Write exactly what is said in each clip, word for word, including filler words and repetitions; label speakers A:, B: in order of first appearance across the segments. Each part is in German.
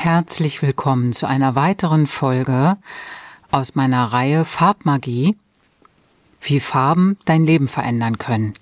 A: Herzlich willkommen zu einer weiteren Folge aus meiner Reihe Farbmagie, wie Farben dein Leben verändern können.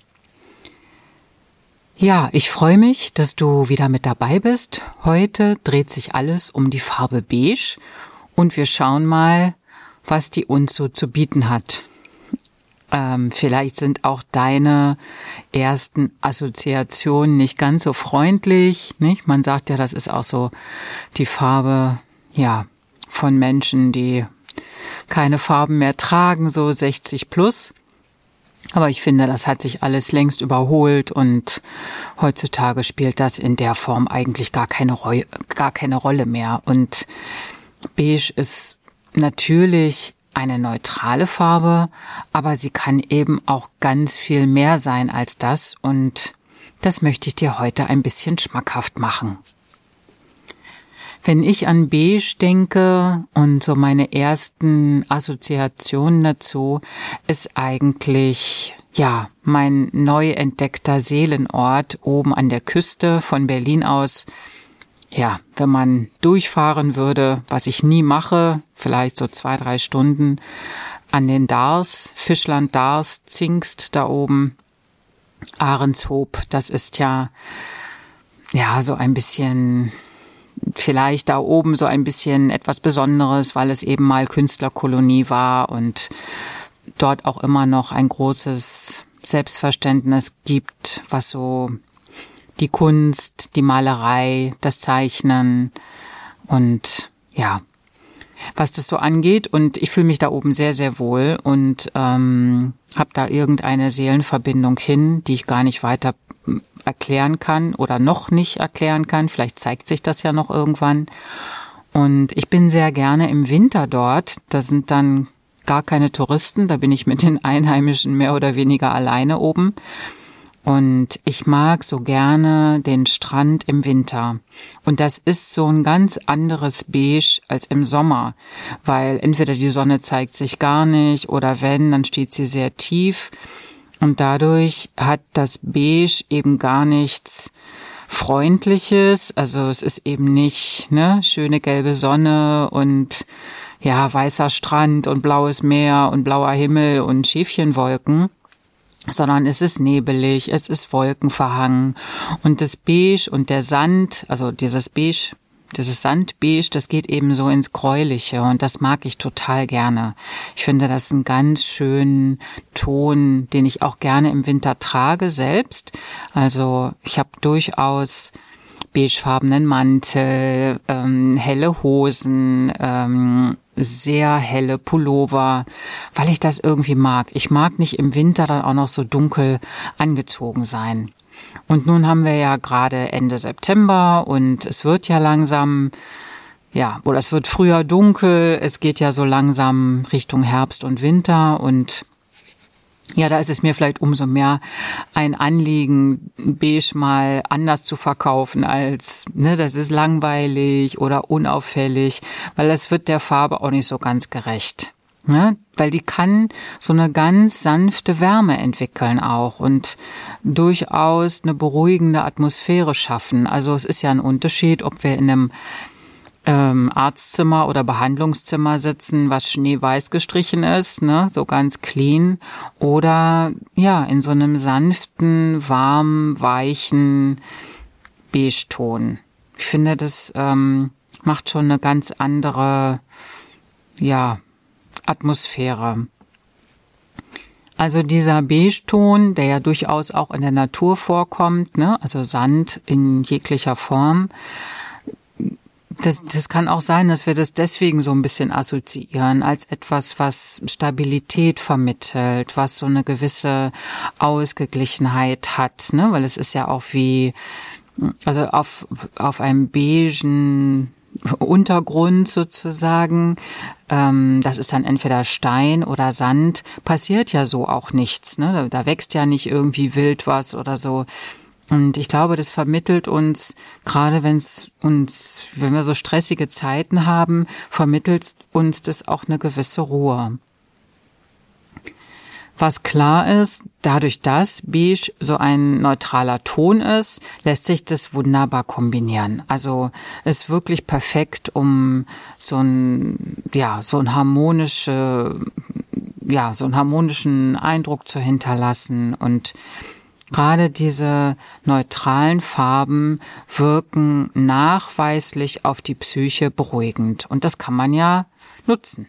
A: Ja, ich freue mich, dass du wieder mit dabei bist. Heute dreht sich alles um die Farbe Beige und wir schauen mal, was die uns so zu bieten hat. Ähm, vielleicht sind auch deine ersten Assoziationen nicht ganz so freundlich, nicht? Man sagt ja, das ist auch so die Farbe, ja, von Menschen, die keine Farben mehr tragen, so sechzig plus. Aber ich finde, das hat sich alles längst überholt und heutzutage spielt das in der Form eigentlich gar keine, Reu- gar keine Rolle mehr. Und Beige ist natürlich eine neutrale Farbe, aber sie kann eben auch ganz viel mehr sein als das und das möchte ich dir heute ein bisschen schmackhaft machen. Wenn ich an Beige denke und so meine ersten Assoziationen dazu, ist eigentlich, ja, mein neu entdeckter Seelenort oben an der Küste von Berlin aus. Ja, wenn man durchfahren würde, was ich nie mache, vielleicht so zwei, drei Stunden an den Dars, Fischland Dars, Zingst da oben, Ahrenshoop, das ist ja, ja, so ein bisschen, vielleicht da oben so ein bisschen etwas Besonderes, weil es eben mal Künstlerkolonie war und dort auch immer noch ein großes Selbstverständnis gibt, was so die Kunst, die Malerei, das Zeichnen und ja, was das so angeht. Und ich fühle mich da oben sehr, sehr wohl und ähm, habe da irgendeine Seelenverbindung hin, die ich gar nicht weiter erklären kann oder noch nicht erklären kann. Vielleicht zeigt sich das ja noch irgendwann. Und ich bin sehr gerne im Winter dort. Da sind dann gar keine Touristen. Da bin ich mit den Einheimischen mehr oder weniger alleine oben. Und ich mag so gerne den Strand im Winter. Und das ist so ein ganz anderes Beige als im Sommer, weil entweder die Sonne zeigt sich gar nicht oder wenn, dann steht sie sehr tief. Und dadurch hat das Beige eben gar nichts Freundliches. Also es ist eben nicht, ne, schöne gelbe Sonne und ja, weißer Strand und blaues Meer und blauer Himmel und Schäfchenwolken, sondern es ist nebelig, es ist wolkenverhangen und das Beige und der Sand, also dieses Beige, dieses Sandbeige, das geht eben so ins Gräuliche und das mag ich total gerne. Ich finde das einen ganz schönen Ton, den ich auch gerne im Winter trage selbst. Also ich habe durchaus beigefarbenen Mantel, ähm, helle Hosen, ähm, sehr helle Pullover, weil ich das irgendwie mag. Ich mag nicht im Winter dann auch noch so dunkel angezogen sein. Und nun haben wir ja gerade Ende September und es wird ja langsam, ja, oder es wird früher dunkel, es geht ja so langsam Richtung Herbst und Winter und ja, da ist es mir vielleicht umso mehr ein Anliegen, Beige mal anders zu verkaufen als, ne, das ist langweilig oder unauffällig, weil das wird der Farbe auch nicht so ganz gerecht, ne, weil die kann so eine ganz sanfte Wärme entwickeln auch und durchaus eine beruhigende Atmosphäre schaffen. Also es ist ja ein Unterschied, ob wir in einem Ähm, Arztzimmer oder Behandlungszimmer sitzen, was schneeweiß gestrichen ist, ne, so ganz clean, oder ja, in so einem sanften, warmen, weichen Beige-Ton. Ich finde, das ähm, macht schon eine ganz andere, ja, Atmosphäre. Also dieser Beige-Ton, der ja durchaus auch in der Natur vorkommt, ne, also Sand in jeglicher Form. Das, das kann auch sein, dass wir das deswegen so ein bisschen assoziieren, als etwas, was Stabilität vermittelt, was so eine gewisse Ausgeglichenheit hat, ne? Weil es ist ja auch wie, also auf, auf einem beigen Untergrund sozusagen, ähm, das ist dann entweder Stein oder Sand, passiert ja so auch nichts, ne? Da, da wächst ja nicht irgendwie wild was oder so. Und ich glaube, das vermittelt uns, gerade wenn es uns, wenn wir so stressige Zeiten haben, vermittelt uns das auch eine gewisse Ruhe. Was klar ist, dadurch, dass beige so ein neutraler Ton ist, lässt sich das wunderbar kombinieren. Also ist wirklich perfekt, um so ein, ja, so ein harmonische, ja, so einen harmonischen Eindruck zu hinterlassen. Und gerade diese neutralen Farben wirken nachweislich auf die Psyche beruhigend. Und das kann man ja nutzen.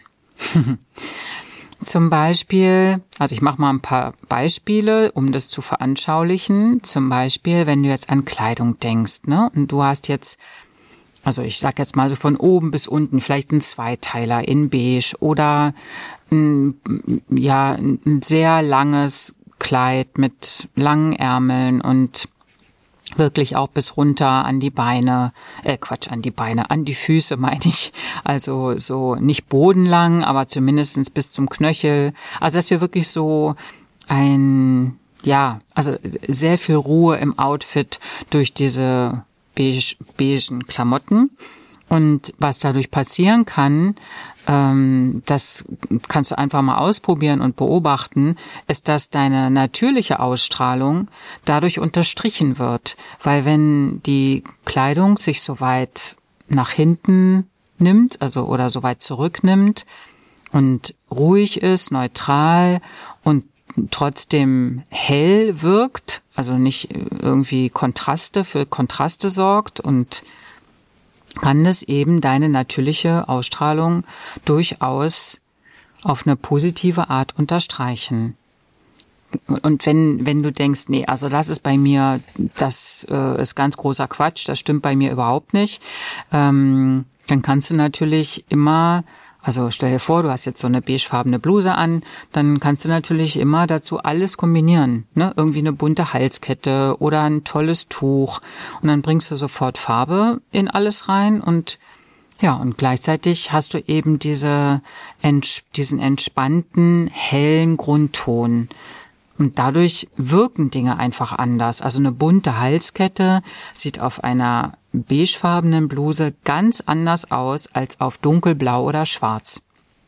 A: Zum Beispiel, also ich mache mal ein paar Beispiele, um das zu veranschaulichen. Zum Beispiel, wenn du jetzt an Kleidung denkst, ne, und du hast jetzt, also ich sag jetzt mal so von oben bis unten, vielleicht ein Zweiteiler in beige oder ein, ja, ein sehr langes Kleid mit langen Ärmeln und wirklich auch bis runter an die Beine, äh Quatsch, an die Beine, an die Füße meine ich. Also so nicht bodenlang, aber zumindestens bis zum Knöchel. Also dass wir wirklich so ein, ja, also sehr viel Ruhe im Outfit durch diese beige, beigen Klamotten. Und was dadurch passieren kann, ähm, das kannst du einfach mal ausprobieren und beobachten, ist, dass deine natürliche Ausstrahlung dadurch unterstrichen wird. Weil wenn die Kleidung sich so weit nach hinten nimmt, also oder so weit zurücknimmt und ruhig ist, neutral und trotzdem hell wirkt, also nicht irgendwie Kontraste für Kontraste sorgt und kann das eben deine natürliche Ausstrahlung durchaus auf eine positive Art unterstreichen. Und wenn wenn du denkst, nee, also das ist bei mir, das äh, ist ganz großer Quatsch, das stimmt bei mir überhaupt nicht, ähm, dann kannst du natürlich immer, also stell dir vor, du hast jetzt so eine beigefarbene Bluse an, dann kannst du natürlich immer dazu alles kombinieren, ne? Irgendwie eine bunte Halskette oder ein tolles Tuch und dann bringst du sofort Farbe in alles rein und ja, und gleichzeitig hast du eben diese diesen entspannten, hellen Grundton. Und dadurch wirken Dinge einfach anders. Also eine bunte Halskette sieht auf einer beigefarbenen Bluse ganz anders aus als auf dunkelblau oder schwarz.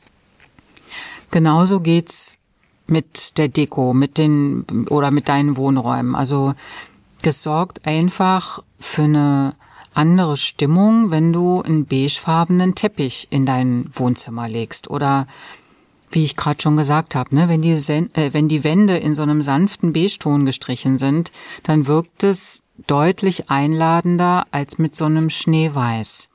A: Genauso geht's mit der Deko, mit den oder mit deinen Wohnräumen. Also das sorgt einfach für eine andere Stimmung, wenn du einen beigefarbenen Teppich in dein Wohnzimmer legst oder wie ich gerade schon gesagt habe, ne, wenn die äh, wenn die Wände in so einem sanften Beigeton gestrichen sind, dann wirkt es deutlich einladender als mit so einem Schneeweiß.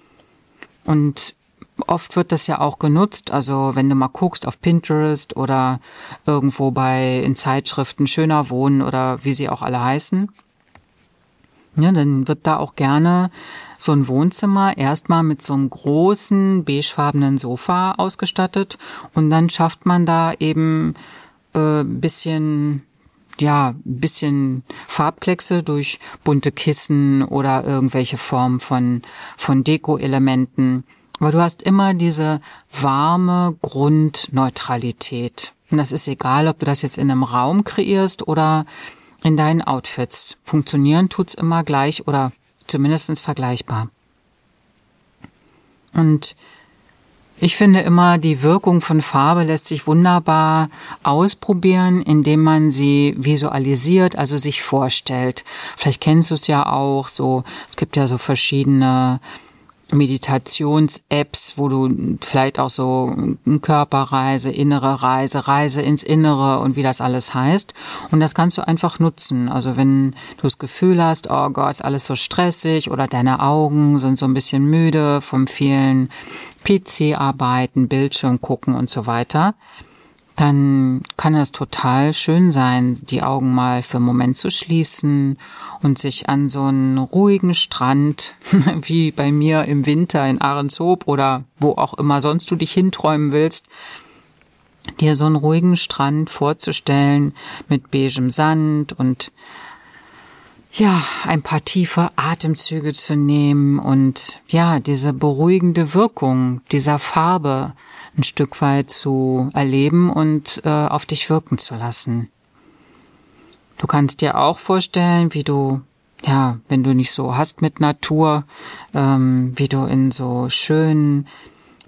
A: Und oft wird das ja auch genutzt, also wenn du mal guckst auf Pinterest oder irgendwo bei in Zeitschriften Schöner Wohnen oder wie sie auch alle heißen, ja, dann wird da auch gerne so ein Wohnzimmer erstmal mit so einem großen beigefarbenen Sofa ausgestattet und dann schafft man da eben äh, bisschen, ja, bisschen Farbkleckse durch bunte Kissen oder irgendwelche Formen von von Deko-Elementen. Aber du hast immer diese warme Grundneutralität. Und das ist egal, ob du das jetzt in einem Raum kreierst oder in deinen Outfits. Funktionieren tut's immer gleich oder zumindest vergleichbar. Und ich finde immer, die Wirkung von Farbe lässt sich wunderbar ausprobieren, indem man sie visualisiert, also sich vorstellt. Vielleicht kennst du es ja auch so, es gibt ja so verschiedene Meditations-Apps, wo du vielleicht auch so eine Körperreise, innere Reise, Reise ins Innere und wie das alles heißt. Und das kannst du einfach nutzen. Also wenn du das Gefühl hast, oh Gott, ist alles so stressig oder deine Augen sind so ein bisschen müde vom vielen P C-Arbeiten, Bildschirm gucken und so weiter, dann kann es total schön sein, die Augen mal für einen Moment zu schließen und sich an so einen ruhigen Strand, wie bei mir im Winter in Ahrenshoop oder wo auch immer sonst du dich hinträumen willst, dir so einen ruhigen Strand vorzustellen mit beigem Sand und ja, ein paar tiefe Atemzüge zu nehmen und ja, diese beruhigende Wirkung dieser Farbe ein Stück weit zu erleben und äh, auf dich wirken zu lassen. Du kannst dir auch vorstellen, wie du, ja, wenn du nicht so hast mit Natur, ähm, wie du in so schönen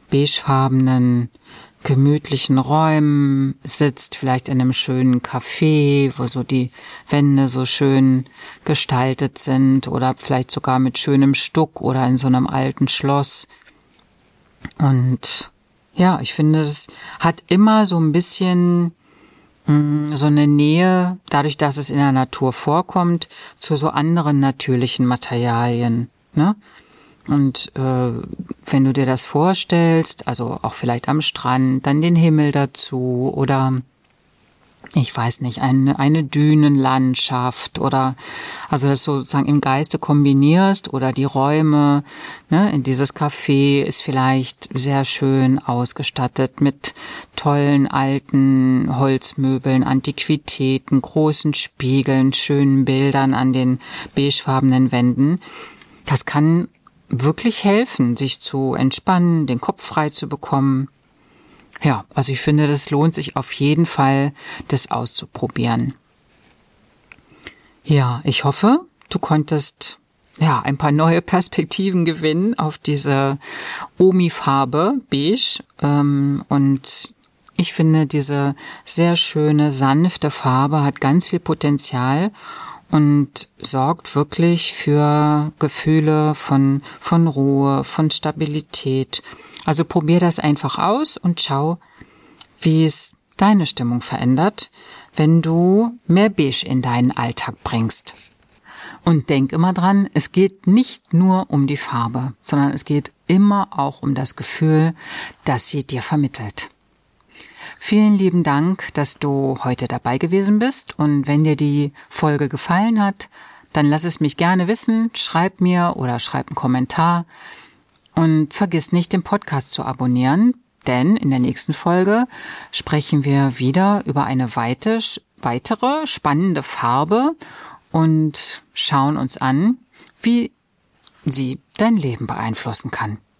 A: beigefarbenen, gemütlichen Räumen sitzt, vielleicht in einem schönen Café, wo so die Wände so schön gestaltet sind oder vielleicht sogar mit schönem Stuck oder in so einem alten Schloss. Und ja, ich finde, es hat immer so ein bisschen mh, so eine Nähe, dadurch, dass es in der Natur vorkommt, zu so anderen natürlichen Materialien, ne? Und äh, wenn du dir das vorstellst, also auch vielleicht am Strand, dann den Himmel dazu oder ich weiß nicht, eine, eine Dünenlandschaft oder also das sozusagen im Geiste kombinierst oder die Räume, ne, in dieses Café ist vielleicht sehr schön ausgestattet mit tollen alten Holzmöbeln, Antiquitäten, großen Spiegeln, schönen Bildern an den beigefarbenen Wänden. Das kann wirklich helfen, sich zu entspannen, den Kopf frei zu bekommen. Ja, also ich finde, das lohnt sich auf jeden Fall, das auszuprobieren. Ja, ich hoffe, du konntest ja ein paar neue Perspektiven gewinnen auf diese Omi-Farbe beige. Ähm, und ich finde, diese sehr schöne, sanfte Farbe hat ganz viel Potenzial und sorgt wirklich für Gefühle von, von Ruhe, von Stabilität. Also probier das einfach aus und schau, wie es deine Stimmung verändert, wenn du mehr Beige in deinen Alltag bringst. Und denk immer dran, es geht nicht nur um die Farbe, sondern es geht immer auch um das Gefühl, das sie dir vermittelt. Vielen lieben Dank, dass du heute dabei gewesen bist und wenn dir die Folge gefallen hat, dann lass es mich gerne wissen, schreib mir oder schreib einen Kommentar und vergiss nicht, den Podcast zu abonnieren, denn in der nächsten Folge sprechen wir wieder über eine weite, weitere spannende Farbe und schauen uns an, wie sie dein Leben beeinflussen kann.